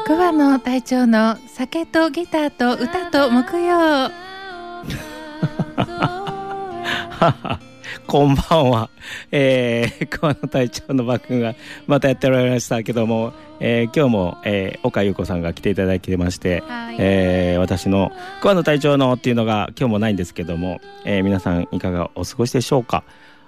桑野隊長の酒とギターと歌と木曜こんばんは、桑野隊長のバックがまたやっておられましたけども、今日も、岡優子さんが来ていただいてまして、はい、私の桑野隊長のっていうのが今日もないんですけども、皆さんいかがお過ごしでしょうか。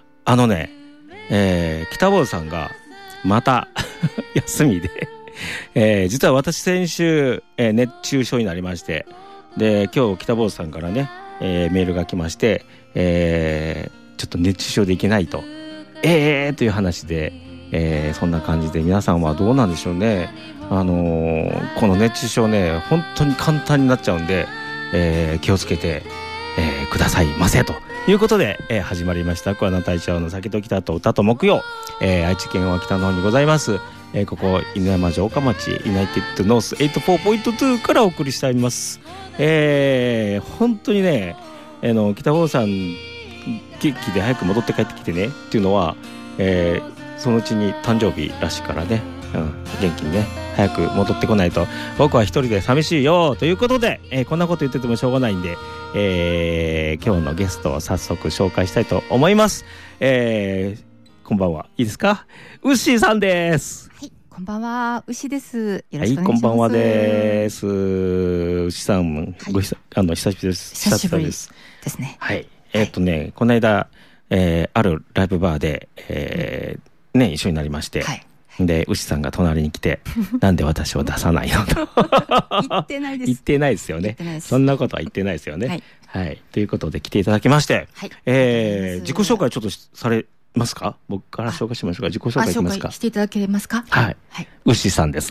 北坊さんがまた休みで、実は私先週、熱中症になりまして、で今日北坊さんからね、メールが来まして、ちょっと熱中症でいけないとという話で、そんな感じで皆さんはどうなんでしょうね。この熱中症ね本当に簡単になっちゃうんで、気をつけて、くださいませということで、始まりました桑名隊長の酒とギターと歌と木曜、愛知県は北の方にございます、ここ犬山城下町ユナイテッドノース 84.2 からお送りしております。本当にね、北坊さん元気で早く戻って帰ってきてねっていうのは、そのうちに誕生日らしいからね、元気にね早く戻ってこないと僕は一人で寂しいよということで、こんなこと言っててもしょうがないんで、今日のゲストを早速紹介したいと思います。こんばんは、いいですか。ウッシーさんです。 はい、こんばんは、ウッシーです。よろしくお願いします。 はい、こんばんはです。ウッシーさん、はい、久しぶりです。 久しぶりですね。 はい、この間、あるライブバーで、一緒になりまして、はい、で牛さんが隣に来てなんで私を出さないのと言ってないです。 言ってないですよね。そんなことは言ってないですよね。はい、はい、ということで来ていただきまして、はい、自己紹介ちょっとされますか。僕から紹介しましょうか。自己紹介いきますか。 紹介していただけますか。 はい、はい、牛さんです。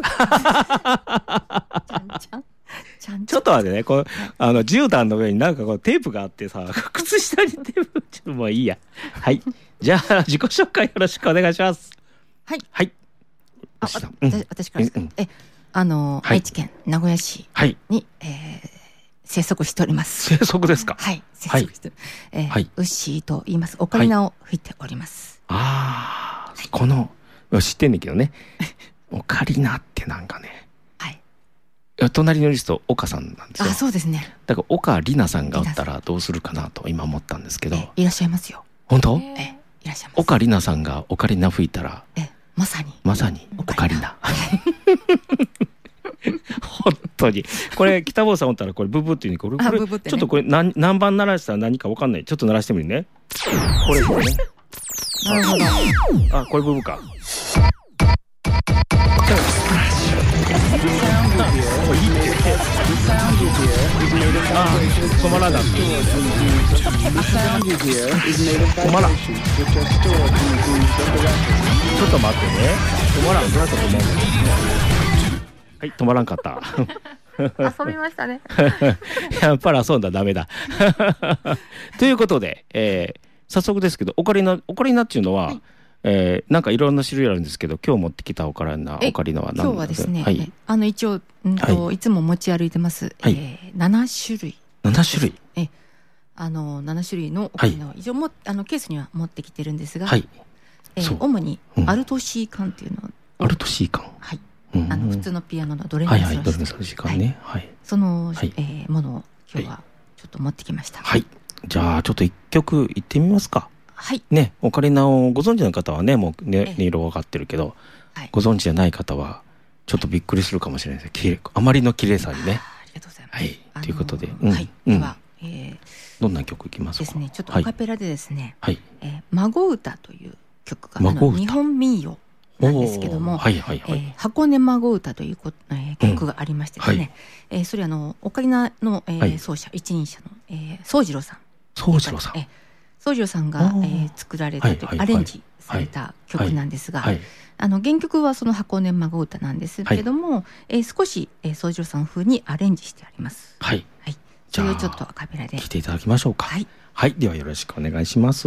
ちょっと待ってね、こう絨毯の上になんかこうテープがあってさ、靴下にテープちょっともういいや。はい、じゃあ自己紹介よろしくお願いします。 はい、 はい、 私からですか。愛知県名古屋市に、生息しております。 生息ですか。 はい、生息して、ウッシーと言います。オカリナを吹いております。 この知ってんねんけどねオカリナってなんかね、隣のリスト岡さんなんですよ。 そうですね。 だから岡里奈さんがおったらどうするかなと今思ったんですけど。 いらっしゃいますよ。 本当？ いらっしゃいます。 岡里奈さんがオカリナ吹いたら、 まさにオカリナ本当にこれ北坊さんおったらこれブブっていうこれちょっとこれ何番鳴らしたら何か分かんない。ちょっと鳴らしてみるね。これね。 なるほど。 これブブか。止まらなくて止まらん。ちょっと待ってね。止まらん。どうやったと思う。はい、止まらんかった遊びましたねやっぱり遊んだらダメだということで、早速ですけどオカリナっていうのは、なんかいろんな種類あるんですけど、今日持ってきたオカリナは何ですか。 今日はですね、一応いつも持ち歩いてます、7種類。 7種類。 7種類のオカリナを一応ケースには持ってきてるんですが、主にアルト C 管っていうのを、 アルト C 管、 普通のピアノのドレミファソラシド、そのものを今日はちょっと持ってきました。 はい、じゃあちょっと一曲いってみますか。 はいね、オカリナをご存知の方はねもうね音色分かってるけど、ご存知じゃない方はちょっとびっくりするかもしれないです。あまりの綺麗さにね。 ありがとうございます。 はい、ということで、 ではどんな曲いきますか。 ですね、ちょっとアカペラでですね、孫歌という曲が日本民謡なんですけども、箱根孫歌という曲がありましてですね、それオカリナの奏者一人者の宗次郎さん。宗次郎さんが作られたというアレンジされた曲なんですが、原曲はその箱根孫歌なんですけども、少し宗次郎さん風にアレンジしてあります。はい、それをちょっとアカペラで聴いていただきましょうか。はい、ではよろしくお願いします。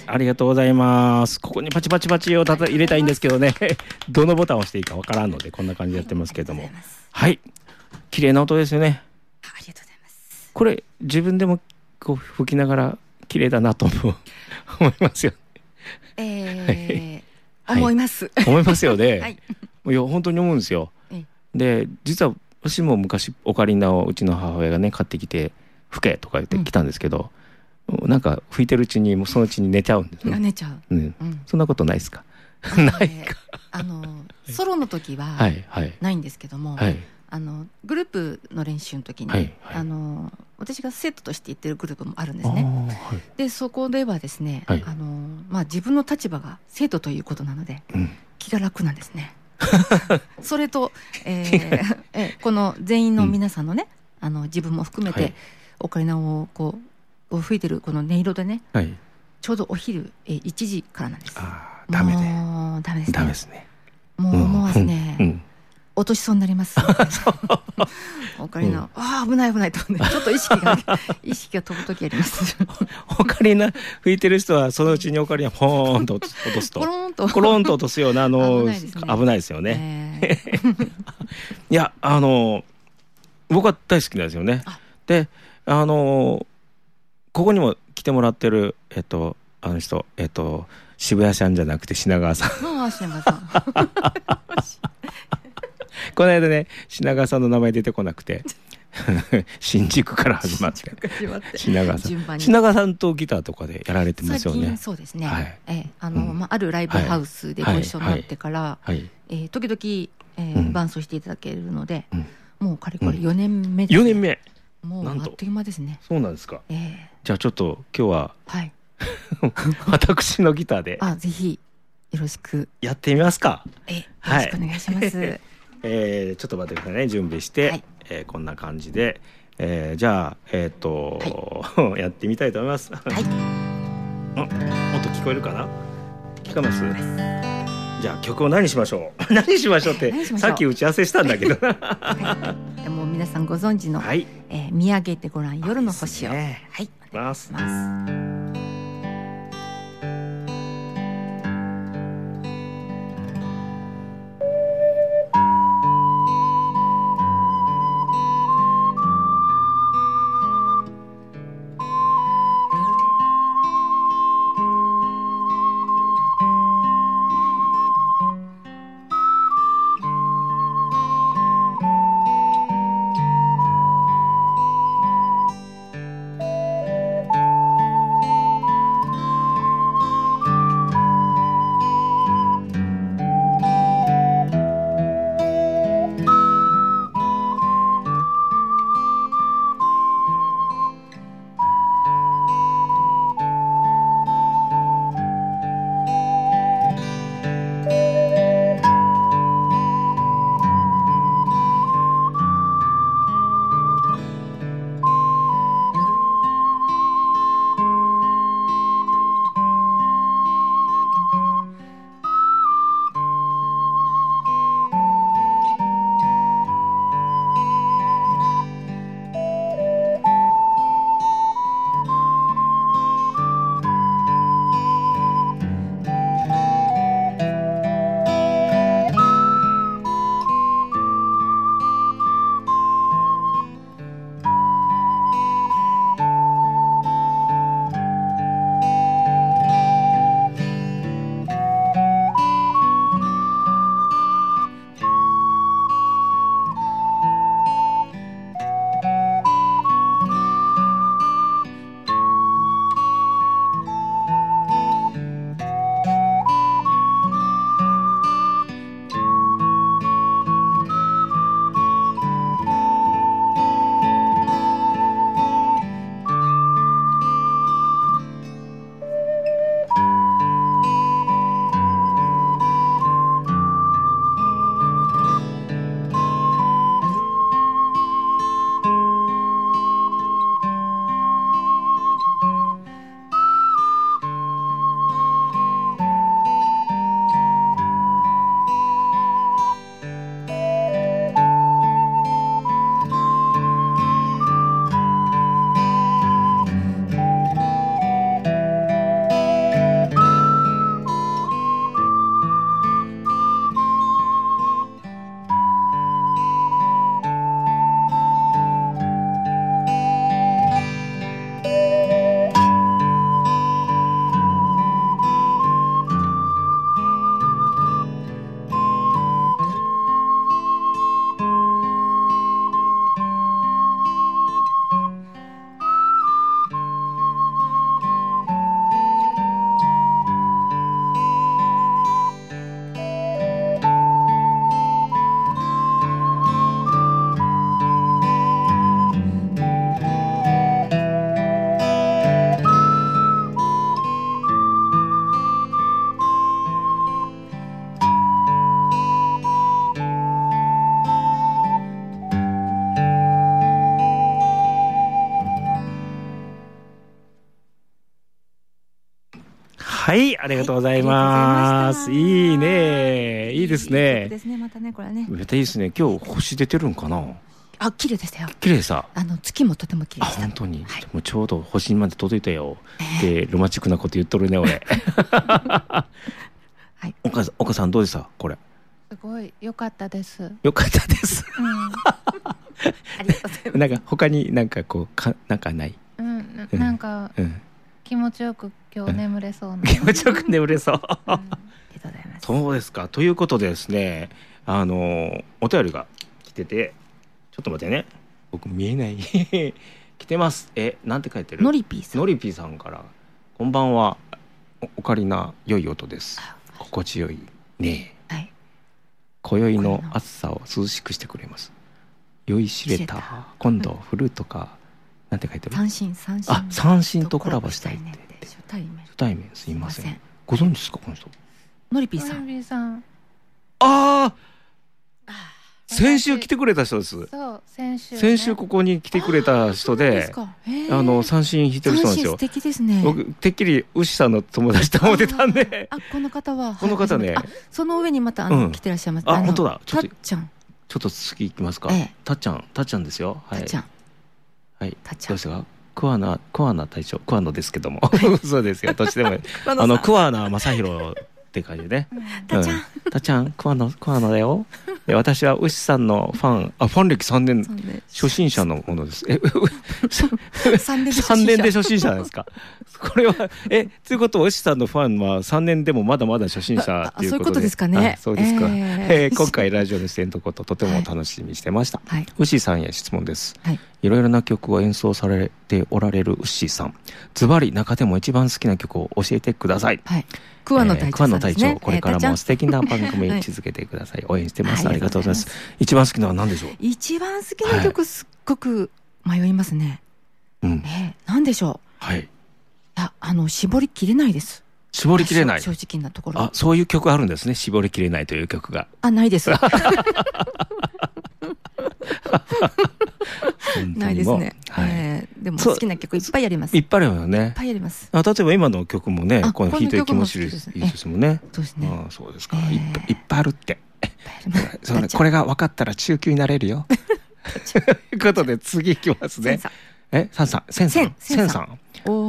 ありがとうございます。ここにパチパチパチを入れたいんですけどねどのボタンを押していいかわからんのでこんな感じでやってますけども、はい、綺麗な音ですよね。 ありがとうございます。 これ自分でもこう吹きながら綺麗だなと思いますよね。思います。 思いますよね。はい、いや本当に思うんですよ。で実は私も昔オカリナをうちの母親がね買ってきて吹けとか言ってきたんですけど、なんか吹いてるうちにもうそのうちに寝ちゃうんですね。 寝ちゃう、 そんなことないですか？ないか。 ソロの時はないんですけども、グループの練習の時に、私が生徒として行ってるグループもあるんですね。でそこではですね、自分の立場が生徒ということなので、気が楽なんですね。それと、この全員の皆さんのね、自分も含めてオカリナをこう吹いてるこの音色でね、ちょうどお昼1時からなんです。 ダメですね。 もう思わずね、落としそうになります。オカリナ、危ない危ないとね、ちょっと意識が飛ぶ時あります。 オカリナ吹いてる人はそのうちにオカリナポーンと落とすとコロンと落とすような危ないですよね。いや僕は大好きなんですよね。でここにも来てもらってるあの人渋谷さんじゃなくて品川さん。品川さん。この間ね品川さんの名前出てこなくて新宿から始まって品川さんとギターとかでやられてますよね。 最近そうですね。あるライブハウスでご一緒になってから時々伴奏していただけるので、もうかれこれ4年目です。4年目。もうあっという間ですね。そうなんですか。じゃあちょっと今日は私のギターでぜひよろしくやってみますか。 よろしくお願いします。 ちょっと待ってくださいね。準備して、こんな感じで、じゃあやってみたいと思います。音聞こえるかな？聞こえます？じゃあ曲を何しましょう？何しましょうってさっき打ち合わせしたんだけどでも皆さんご存知の見上げてごらん夜の星をお願いします。 はい、ありがとうございます。いいね、いいですね。 いいですね、またね、これね。 めっちゃいいですね。今日星出てるんかな。 あ、綺麗でしたよ。 綺麗さ。 月もとても綺麗でした。 本当に。もうちょうど星まで届いたよ。で、ロマンチックなこと言っとるね、俺。はい。岡さんどうでした、これ。 すごい良かったです。 良かったです。 ありがとうございます。 なんか他になんかこうなんかない。 なんか気持ちよく今日眠れそうな。 気持ちよく眠れそう。 ありがとうございます。 そうですか。ということでですね、お便りが来てて、ちょっと待ってね。僕見えない。来てます。なんて書いてる？ のりぴーさん。 のりぴーさんから、こんばんは。オカリナ良い音です。心地よいね。はい。今宵の暑さを涼しくしてくれます。酔いしれた。今度フルートか。なんて書いてる？三振とコラボしたいって。初対面すいません。ご存知ですかこの人？ のりぴーさん。 のりぴーさん。 ああ。先週来てくれた人です。 そう、先週ここに来てくれた人で、三振弾いてる人なんですよ。 素敵ですね。 僕てっきり牛さんの友達と思ってたんで。 この方は。 この方ね。 その上にまた来てらっしゃいます。 本当だ。 たっちゃん。 ちょっと次行きますか。たっちゃんですよ。はい。たっちゃん。はい。どうですか。桑名隊長、桑野ですけども。そうですよ。どっちでも。桑名正宏って感じね。 たっちゃん、 桑名だよ。私は牛さんのファン歴3年、初心者のものです。3年で初心者なんですか。これはということは牛さんのファンは3年でもまだまだ初心者っていうことで。 そういうことですかね。 そうですか。今回ラジオの出演のこととても楽しみにしてました。牛さんへ質問です。いろいろな曲を演奏されておられる牛さん。ズバリ中でも一番好きな曲を教えてください。 桑野隊長、 これからも素敵な番組続けてください。応援してます。ありがとうございます。一番好きなのは何でしょう？ 一番好きな曲すっごく迷いますね。何でしょう？はい。絞りきれないです。 絞りきれない。 正直なところ。 そういう曲あるんですね。絞りきれないという曲が。 ないです。ないですね。でも好きな曲いっぱいあります。 いっぱいあるよね。 いっぱいあります。 例えば今の曲もね、この弾いてる気持ちいいですもんね。 そうですね。 そうですか。いっぱいあるって。これが分かったら中級になれるよ。ということで次いきますね。千さん。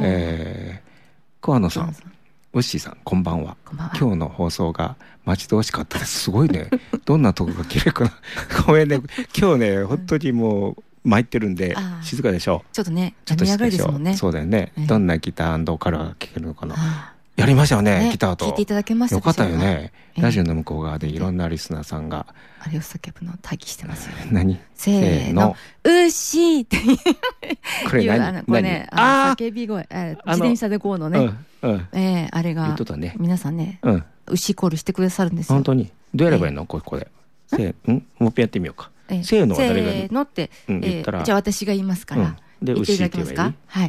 桑野さん。ウッシーさん、こんばんは。今日の放送が待ち遠しかったです。すごいね。どんなとこが綺麗かな。ごめんね。今日ね、本当にもう参ってるんで静かでしょ。 ちょっとね、ちょっと静かですもんね。 そうだよね。どんなギター&カラーが聴けるのかな。やりましたよね、ギターと。 聞いていただけましたよかったよね。ラジオの向こう側でいろんなリスナーさんが。 あれを叫ぶの待機してますよ。 何？ せーの。うっしーって。 これ何？ これね、叫び声。自転車でこうのね。あれが、皆さんね、牛コールしてくださるんですよ。 本当に。どうやればいいのこれ。もう一回やってみようか。せーのは誰が？せーのって、じゃあ私が言いますから。 で、 言っていただけますか？はい。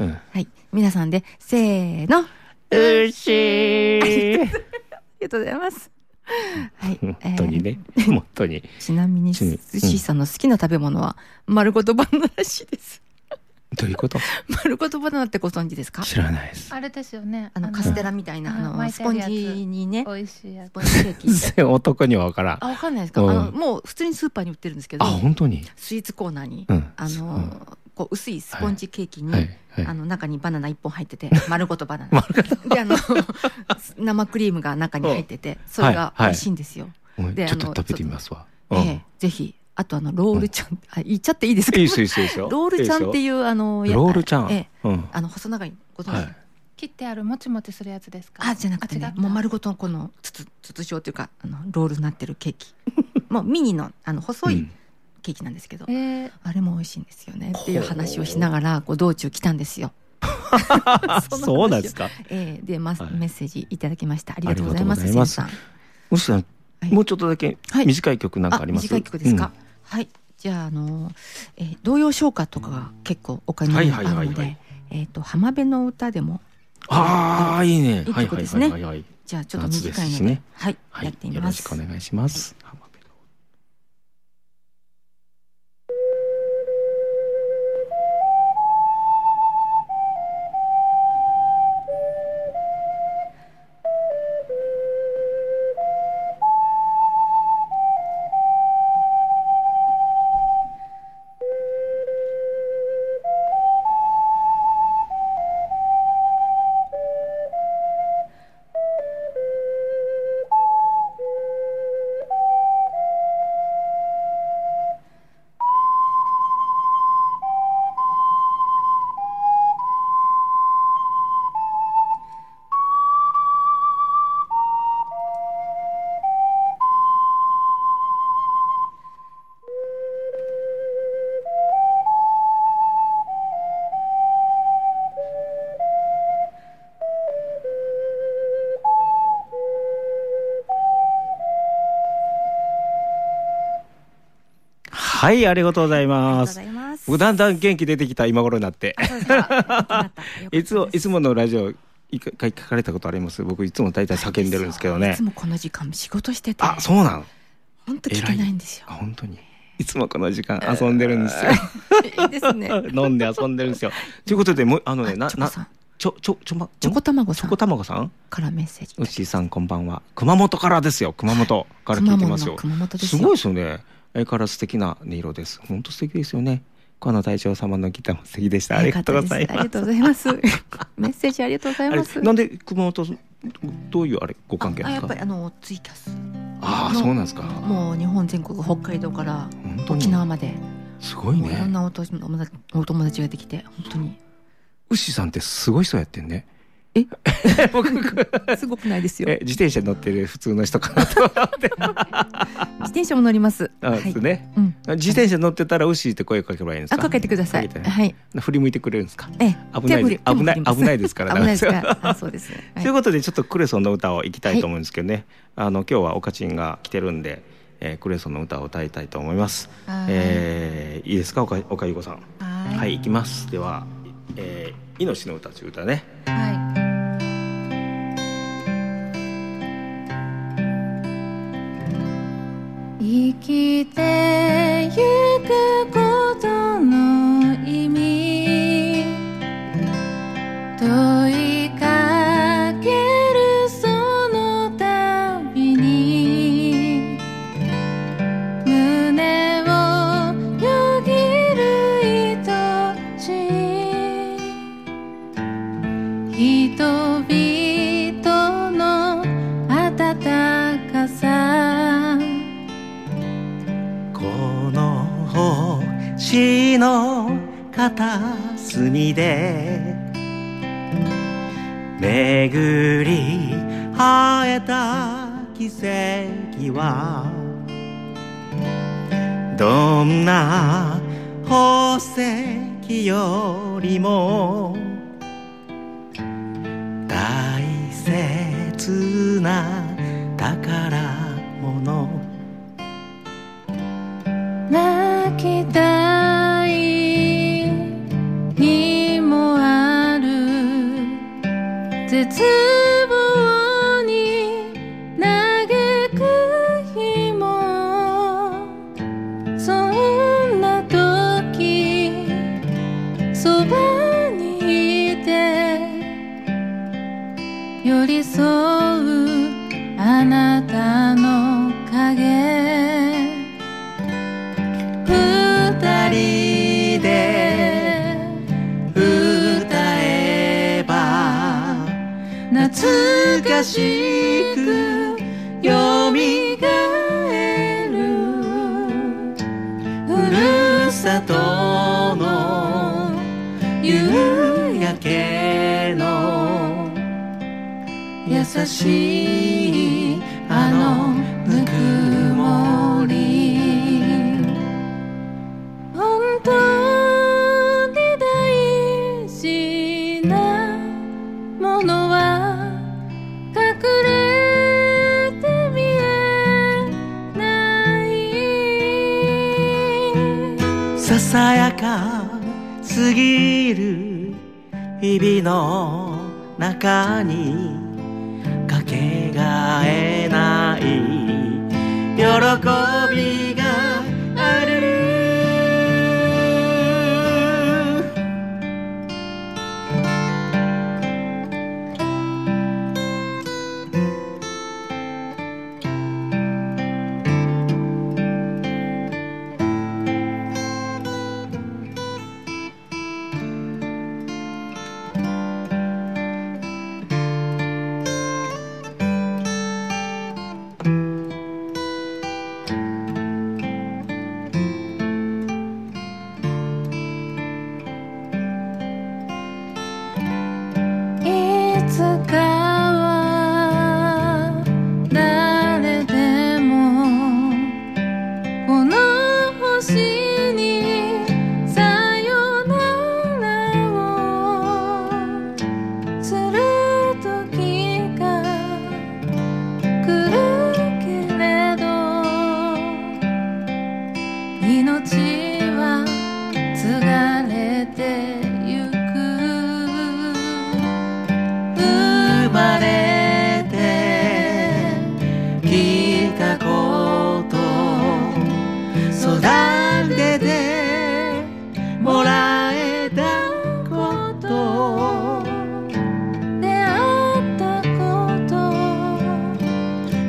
皆さんで、せーの。 うしー。 ありがとうございます。はい。 本当にね。本当に。 ちなみに、シーさんの好きな食べ物は、丸ごとバナナらしいです。 どういうこと？ 丸ごとバナナってご存知ですか？ 知らないです。 あれですよね。 カステラみたいな、スポンジにね。 美味しいやつ。 スポンジケーキ。 男には分からん。 わかんないですか？もう普通にスーパーに売ってるんですけど。 本当に？ スイーツコーナーに。こう薄いスポンジケーキに中にバナナ1本入ってて、丸ごとバナナで生クリームが中に入ってて、それが美味しいんですよ。 でちょっと食べてみますわ。 ぜひ。あとロールちゃん、言っちゃっていいですか？ いいですよ。 ロールちゃんっていうロールちゃん、 細長いご存知？ 切ってあるもちもちするやつですか？ じゃなくてね、もう丸ごとこの筒状というかロールになってるケーキ。もうミニの細いケーキなんですけど、あれも美味しいんですよねっていう話をしながら道中来たんですよ。 そうなんですか？ でメッセージいただきました。ありがとうございます。千さん。 もしもうちょっとだけ短い曲なんかあります？ 短い曲ですか？はい。じゃあ童謡唱歌とかが結構お金にあるので、浜辺の歌でも。 いいね。 いい曲ですね。じゃあちょっと短いので、はい、やってみます。 よろしくお願いします。 はい、ありがとうございます。僕だんだん元気出てきた今頃になって。いつものラジオ一回聞かれたことあります？僕いつも大体叫んでるんですけどね。 いつもこの時間仕事してて。 あ、そうなの。 本当聞けないんですよ。 本当に。いつもこの時間遊んでるんですよ。 いいですね。 飲んで遊んでるんですよ。ということで、チョコ卵さんからメッセージ。 うっしーさんこんばんは。熊本からですよ。熊本から聞いてますよ。すごいですよね。相変わらず素敵な音色です。本当素敵ですよね。河野大将様のギターも素敵でした。ありがとうございます。 ありがとうございます。メッセージありがとうございます。 なんで熊本どういうご関係ですか？ やっぱりツイキャス。 ああ、そうなんですか。 もう日本全国、北海道から沖縄まですごいね。 いろんなお友達ができて、本当に。 牛さんってすごい人やってんね。 すごくないですよ。 自転車乗ってる普通の人かなと思って自転車も乗ります。 ですね。自転車乗ってたら牛って声かければいいんですか？ かけてください。はい。 振り向いてくれるんですか？ 危ないですから。 危ないですから。そうです。 ということでちょっとクレソンの歌をいきたいと思うんですけどね。今日はおかちんが来てるんで、クレソンの歌を歌いたいと思います。いいですか、岡ゆこさん。はい、いきます。では、命の歌という歌ね。 はい。生きてゆくことの意味問いかけるその度に胸をよぎる愛しい人々の温かさ星の片隅で巡り会えた奇跡はどんな宝石よりも大切な宝物泣きたい日もある絶望に嘆く日もそんな時そばにいて寄り添うあなたの影二人で歌えば懐かしくよみがえるふるさとの夕焼けの優しいあのぬくもり本当に大事なものは隠れて見えないささやかすぎる日々の中にかけがえない喜びがある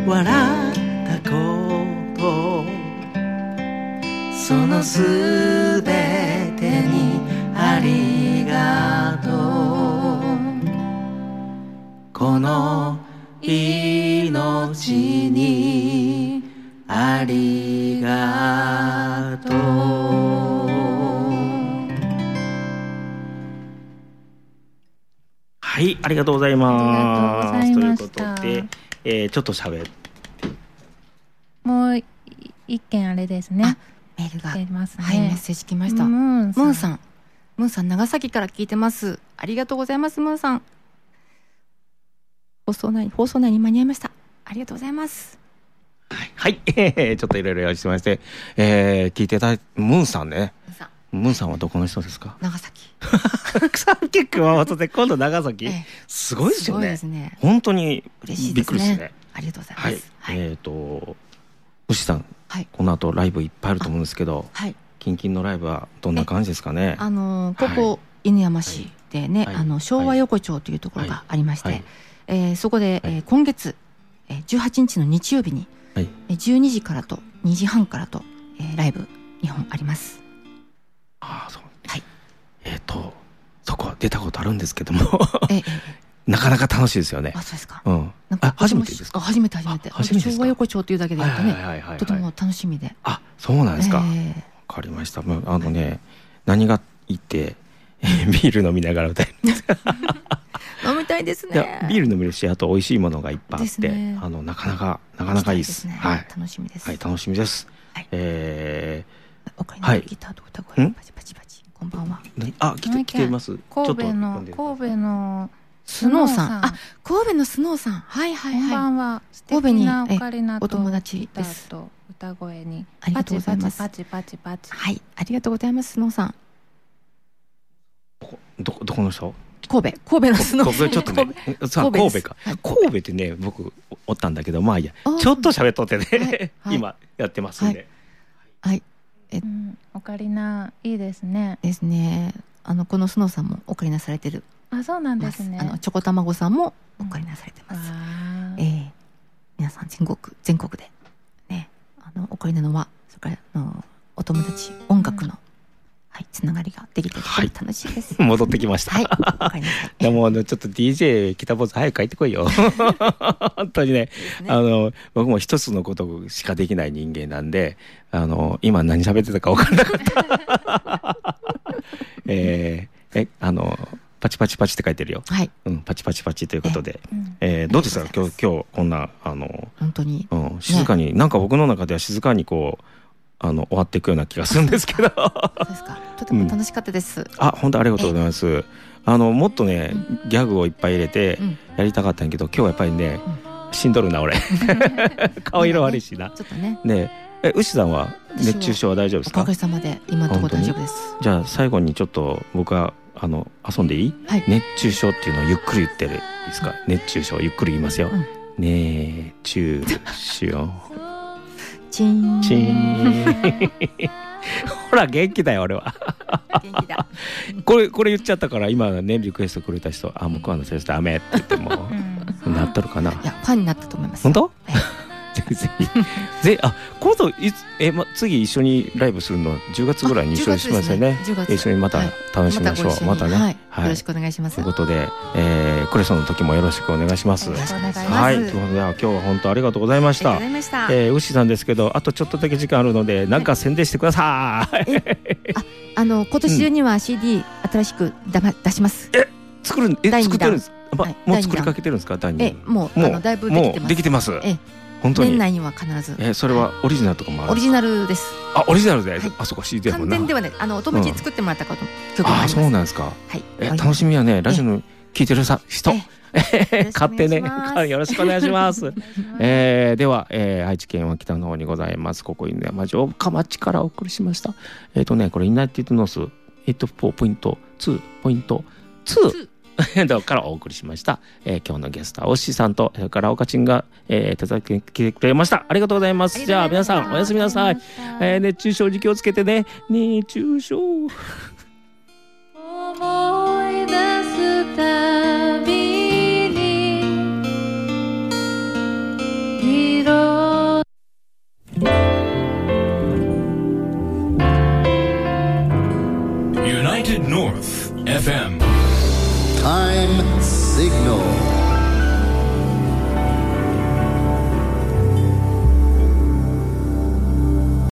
笑ったことそのすべてにありがとうこの命にありがとう。はい、ありがとうございます。ということで、ちょっと喋ってもう一件あれですね。 メールが、 出ますね。 はい、メッセージ来ました。ムーンさん長崎から聞いてます。ありがとうございます。ムーンさん放送内に間に合いました。ありがとうございます。 はい、ちょっといろいろ用意してまして、聞いてたムーンさんね。ムーンさんはどこの人ですか？ 長崎。 さっき熊本で今度長崎、すごいですよね。 すごいですね。 本当に嬉しいですね。 びっくりですね。 ありがとうございます。 はい。牛さん、この後ライブいっぱいあると思うんですけど、キンキンのライブはどんな感じですかね？ ここ犬山市でね、昭和横丁というところがありまして、そこで今月18日の日曜日に12時からと2時半からとライブ2本あります。 ああ、そう。はい。そこは出たことあるんですけどもなかなか楽しいですよね。 あ、そうですか。 初めてですか？初めて。 昭和横丁というだけで言うとね、とても楽しみで。 あ、そうなんですか。わかりました。何がいいってビール飲みながら歌います。 飲みたいですね。 ビール飲めるし、あと美味しいものがいっぱいあって、なかなかいいです。 はい。楽しみです。 はい、楽しみです。 おかえりのギターと歌声パチパチパチ。こんばんは。 あ、来ています。 神戸のスノーさん。あ、神戸のスノーさん。はいはいはい。 こんばんは。 神戸にお友達です。 歌声にありがとうございます。 パチパチパチ。 はい、ありがとうございます。スノーさん。 どこの人？ 神戸のスノーさん。 ちょっとね、神戸か。神戸ってね、僕おったんだけど、まあいいや。ちょっと喋っとってね、今やってますんで。 はい。 オカリナいいですね。 ですね。このスノーさんもオカリナされてる。 あ、そうなんですね。 チョコたまごさんもオカリナされてます。皆さん全国でね、オカリナの輪、それからお友達、音楽のつながりができて楽しいです。 戻ってきました。はい。でもちょっと DJ 北坊主早く帰ってこいよ。本当にね、僕も一つのことしかできない人間なんで、今何喋ってたか分からなかった。パチパチパチって書いてるよ。はい。パチパチパチということで、どうですか今日こんな本当に静かに、なんか僕の中では静かにこう終わっていくような気がするんですけど。 そうですか。とても楽しかったです。 あ、本当ありがとうございます。もっとねギャグをいっぱい入れてやりたかったんやけど、今日はやっぱりねしんどるな俺。顔色悪いしな。 ちょっとね。 ね、牛さんは熱中症は大丈夫ですか？ おかげさまで今のところ大丈夫です。 じゃあ最後にちょっと僕は遊んでいい？熱中症っていうのをゆっくり言ってるいいですか？熱中症ゆっくり言いますよ。熱中症。 チンチン。 ほら元気だよ俺は。 元気だ。 これ言っちゃったから今ねリクエストくれた人、あ、向こうの先生ダメって言ってもなっとるかな。いやファンになったと思います。 本当？ぜひ今度次一緒にライブするの10月ぐらいに一緒にしますよね。一緒にまた楽しみましょう。またね。 よろしくお願いします。 ということでクレソンの時もよろしくお願いします。はい。ということで今日は本当ありがとうございました。ウッシーさんですけど、あとちょっとだけ時間あるのでなんか宣伝してください。 今年中には CD 新しく出します。 作ってるんです。もう作りかけてるんですか？第2弾。 もうだいぶできてます。 できてます。本当に年内には必ず。 それはオリジナルとかもある？ オリジナルです。 あ、オリジナルで。あそこ CD 完全ではね、お友達に作ってもらった曲もあります。 そうなんですか。はい。楽しみはね、ラジオの聞いてる人買ってね、よろしくお願いします。では愛知県は北の方にございます。ここ犬山城下町からお送りしました。これユナイテッドノース 84.2.2からお送りしました。今日のゲストはおっしーさんとそれからおかちんが手伝ってきてくれました。ありがとうございます。じゃあ皆さんおやすみなさい。熱中症に気をつけてね。熱中症。思い出すたびに Time Signal